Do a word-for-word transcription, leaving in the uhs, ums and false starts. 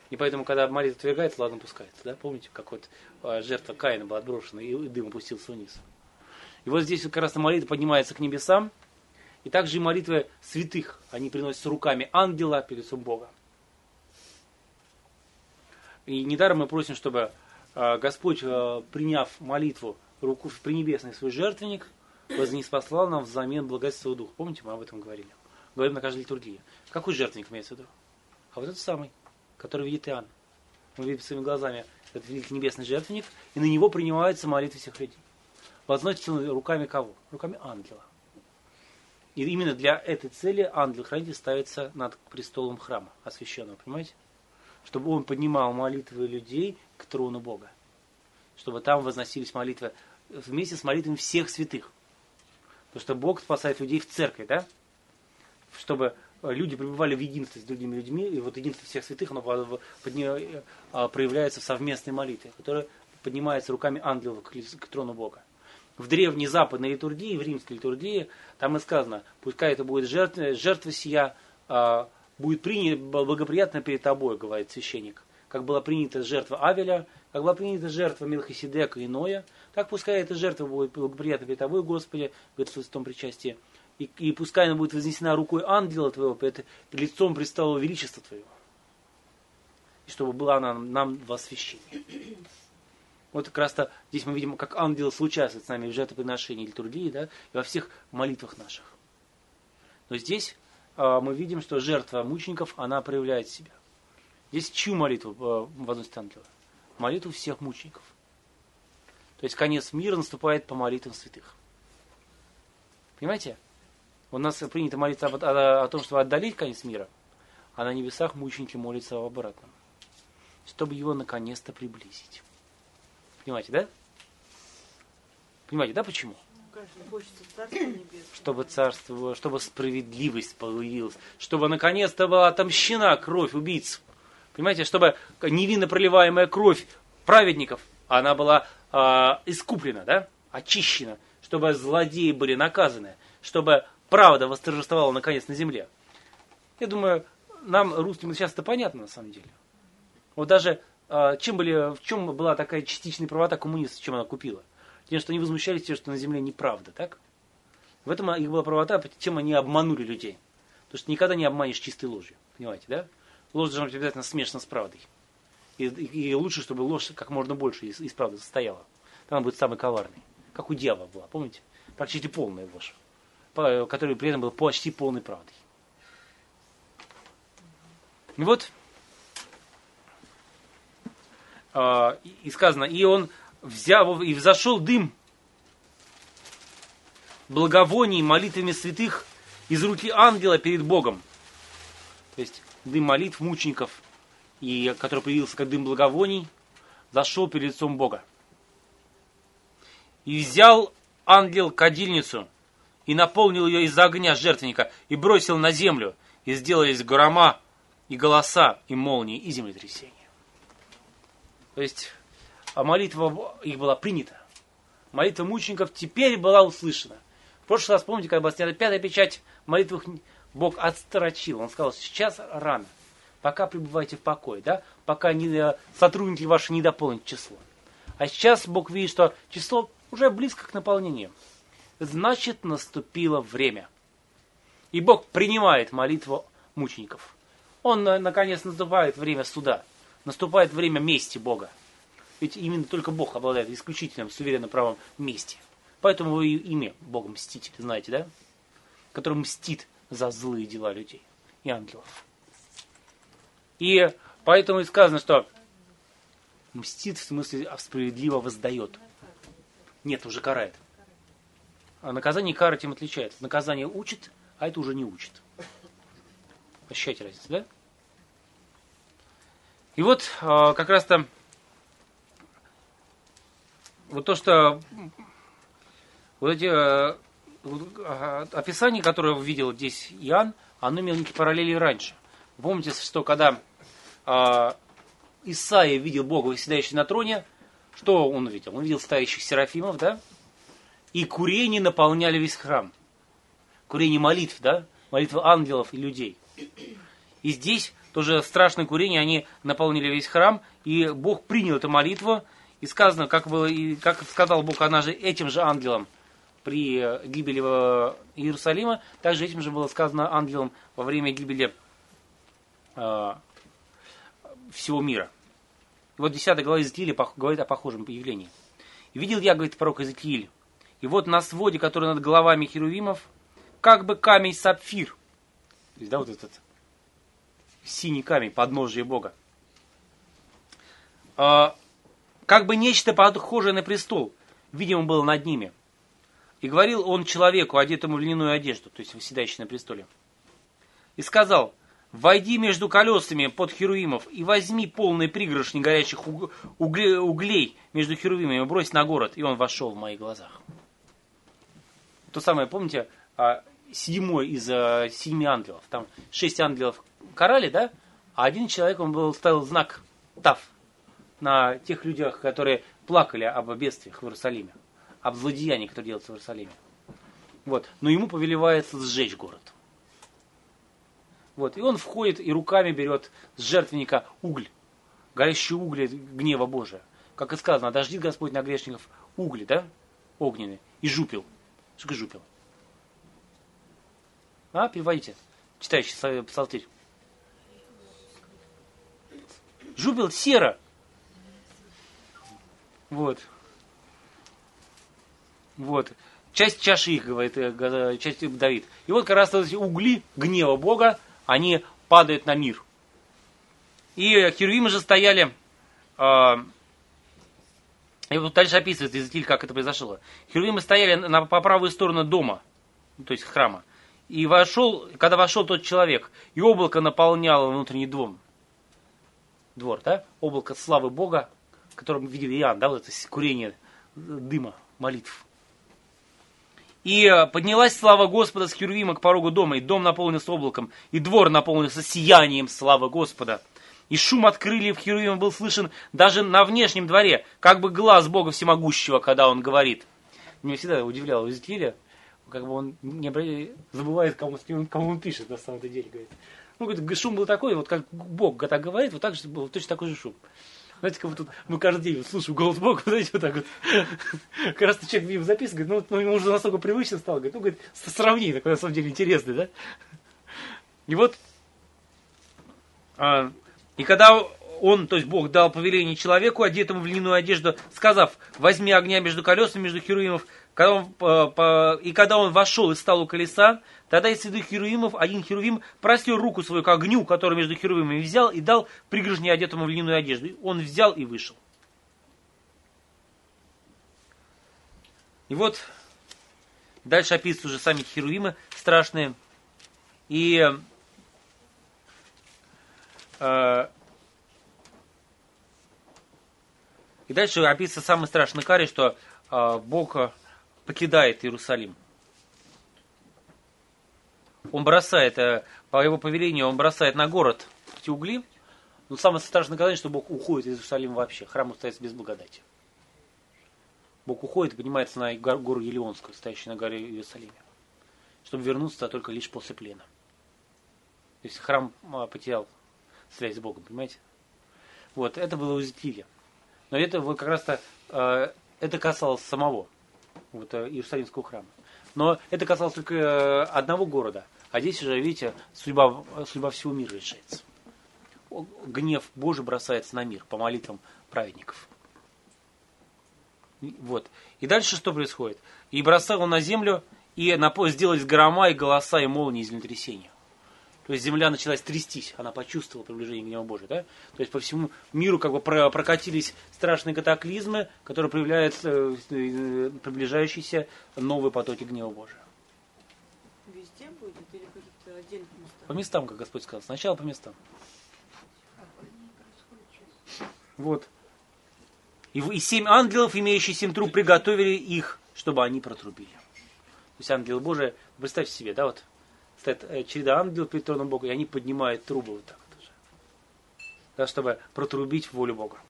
И поэтому, когда молитва отвергается, ладно, пускается. Да? Помните, как вот жертва Каина была отброшена, и дым опустился вниз. И вот здесь как раз молитва поднимается к небесам. И также и молитвы святых, они приносятся руками ангела перед лицом Бога. И недаром мы просим, чтобы Господь, приняв молитву, руку в пренебесный свой жертвенник, вознеспослал нам взамен благодетельного духа. Помните, мы об этом говорили? Говорим на каждой литургии. Какой жертвенник имеется в виду? А вот этот самый, который видит Иоанн. Он видит своими глазами этот великий небесный жертвенник, и на него принимаются молитвы всех людей. Возносится руками кого? Руками ангела. И именно для этой цели ангел-хранитель ставится над престолом храма освященного, понимаете? Чтобы он поднимал молитвы людей к трону Бога. Чтобы там возносились молитвы вместе с молитвами всех святых. Потому что Бог спасает людей в церкви, да? Чтобы люди пребывали в единстве с другими людьми, и вот единство всех святых, оно проявляется в совместной молитве, которая поднимается руками ангелов к трону Бога. В древней западной литургии, в римской литургии, там и сказано, пускай это будет жертва, жертва сия, а, будет принята благоприятно перед тобой, говорит священник. Как была принята жертва Авеля, как была принята жертва Мелхиседека и Ноя, так пускай эта жертва будет благоприятна перед тобой, Господи, говорит в святом причастии. И, и пускай она будет вознесена рукой ангела твоего перед лицом престола величества твоего. И чтобы была она нам во освящении. Вот как раз-то здесь мы видим, как ангелы случаются с нами в жертвоприношении, литургии, да, и во всех молитвах наших. Но здесь э, мы видим, что жертва мучеников, она проявляет себя. Здесь чью молитву э, возносит ангелы? Молитву всех мучеников. То есть конец мира наступает по молитвам святых. Понимаете? У нас принято молиться о, о, о том, чтобы отдалить конец мира, а на небесах мученики молятся об обратном. Чтобы его наконец-то приблизить. Понимаете, да? Понимаете, да, почему? Чтобы царство, чтобы справедливость появилась, чтобы наконец-то была отомщена кровь убийц. Понимаете, чтобы невинно проливаемая кровь праведников, она была э, искуплена, да? Очищена, чтобы злодеи были наказаны, чтобы правда восторжествовала наконец на земле. Я думаю, нам, русским, сейчас это понятно на самом деле. Вот даже Чем были, в чем была такая частичная правота коммунистов, чем она купила? Тем, что они возмущались тем, что на земле неправда, так? В этом их была правота, чем они обманули людей. Потому что никогда не обманешь чистой ложью, понимаете, да? Ложь должна быть обязательно смешана с правдой. И, и, и лучше, чтобы ложь как можно больше из, из правды состояла. Там она будет самой коварной. Как у дьявола была, помните? Практически полная ложь, которая при этом была почти полной правдой. И вот... И сказано, и он взял, и взошел дым благовоний молитвами святых из руки ангела перед Богом. То есть дым молитв мучеников, и, который появился как дым благовоний, зашел перед лицом Бога. И взял ангел кадильницу и наполнил ее из огня жертвенника и бросил на землю, и сделались грома и голоса и молнии и землетрясения. То есть молитва их была принята. Молитва мучеников теперь была услышана. В прошлый раз, помните, когда была снята пятая печать, молитву Бог отстрочил. Он сказал, сейчас рано. Пока пребывайте в покое, да? Пока не, сотрудники ваши не дополнят число. А сейчас Бог видит, что число уже близко к наполнению. Значит, наступило время. И Бог принимает молитву мучеников. Он, наконец, наступает время суда. Наступает время мести Бога. Ведь именно только Бог обладает исключительным суверенным правом мести. Поэтому вы имя Бога мститель, знаете, да? Который мстит за злые дела людей и ангелов. И поэтому и сказано, что мстит в смысле справедливо воздает. Нет, уже карает. А наказание и кара тем отличается. Наказание учит, а это уже не учит. Ощущаете разницу, да? И вот как раз-то вот то, что вот эти описания, которые видел здесь Иоанн, оно имело некие параллели раньше. Вы помните, что когда Исаия видел Бога, восседающего на троне, что он видел? Он видел стоящих серафимов, да? И курения наполняли весь храм. Курение молитв, да? Молитвы ангелов и людей. И здесь тоже страшное курение, они наполнили весь храм, и Бог принял эту молитву, и сказано, как, было, и как сказал Бог она же этим же ангелом при гибели Иерусалима, также этим же было сказано ангелом во время гибели э, всего мира. И вот десятая глава Иезекииля говорит о похожем явлении. «И видел я, говорит пророк Иезекииль, и вот на своде, который над головами херувимов, как бы камень сапфир». То есть, да, вот этот синий камень, подножие Бога. А, как бы нечто похожее на престол, видимо, было над ними. И говорил он человеку, одетому в льняную одежду, то есть восседающий на престоле. И сказал: «Войди между колесами под херувимов и возьми полные пригоршни горячих углей между херувимами и брось на город». И он вошел в моих глазах. То самое, помните, седьмой из семи ангелов. Там шесть ангелов карали, да? А один человек, он был, ставил знак Тав на тех людях, которые плакали об бедствиях в Иерусалиме, об злодеянии, которое делается в Иерусалиме. Вот. Но ему повелевается сжечь город. Вот. И он входит и руками берет с жертвенника угль, горящие угли гнева Божия. Как и сказано, дождит Господь на грешников угли, да? Огненные. И жупил. Что такое жупил? А, переводите. Читающий псалтырь. Жупил сера. Вот. Вот. Часть чаши их, говорит, часть Давид. И вот как раз эти угли гнева Бога, они падают на мир. И херувимы же стояли, э, и вот дальше описывает Иезекииль, как это произошло. Херувимы стояли на, по правую сторону дома, то есть храма. И вошел, когда вошел тот человек, и облако наполняло внутренний дом. Двор, да? Облако славы Бога, которое видел Иоанн, да, вот это курение дыма, молитв. И поднялась слава Господа с херувима к порогу дома, и дом наполнился облаком, и двор наполнился сиянием славы Господа. И шум от крыльев херувима был слышен даже на внешнем дворе, как бы глаз Бога Всемогущего, когда он говорит. Меня всегда удивляло Иезекииля, как бы он не забывает, кому, кому он пишет на самом деле. Говорит. Ну, говорит, шум был такой, вот как Бог когда говорит, вот так же был точно такой же шум. Знаете, как вот тут мы каждый день вот, слушаем голос Бога, знаете, вот так вот. Как раз человек мне записывает, говорит, ну, ему уже настолько привычно стало, говорит, ну, говорит, сравни, такой на самом деле интересный, да? И вот, а, и когда он, то есть Бог, дал повеление человеку, одетому в льняную одежду, сказав: возьми огня между колесами, между херувимов, когда он, по, по, и когда он вошел и стал у колеса, тогда из среды херувимов один херувим простер руку свою к огню, который между херувимами взял, и дал пригоршни одетому в льняную одежду. Он взял и вышел. И вот дальше описываются уже сами херувимы страшные. И э, и дальше описывается самый страшный карий, что э, Бог покидает Иерусалим. Он бросает, по его повелению, он бросает на город эти угли. Но самое страшное наказание, что Бог уходит из Иерусалима вообще. Храм остается без благодати. Бог уходит и поднимается на гору Елеонскую, стоящую на горе Иерусалиме, чтобы вернуться только лишь после плена. То есть храм потерял связь с Богом, понимаете? Вот, это было у Иезекииля. Но это вот как раз-то, это касалось самого вот, Иерусалимского храма. Но это касалось только одного города. А здесь уже, видите, судьба, судьба всего мира решается. Гнев Божий бросается на мир по молитвам праведников. Вот. И дальше что происходит? И бросал он на землю, и на поезд сделались грома, и голоса, и молнии, и землетрясения. То есть земля началась трястись, она почувствовала приближение гнева Божия. Да? То есть по всему миру как бы прокатились страшные катаклизмы, которые проявляют приближающиеся новые потоки гнева Божия. Везде будет или будет отдельных местах? По местам, как Господь сказал. Сначала по местам. Вот. И, и семь ангелов, имеющие семь труб, приготовили их, чтобы они протрубили. То есть ангелы Божии, представьте себе, да, вот стоит череда ангелов перед троном Бога, и они поднимают трубы вот так вот уже. Да, чтобы протрубить волю Бога.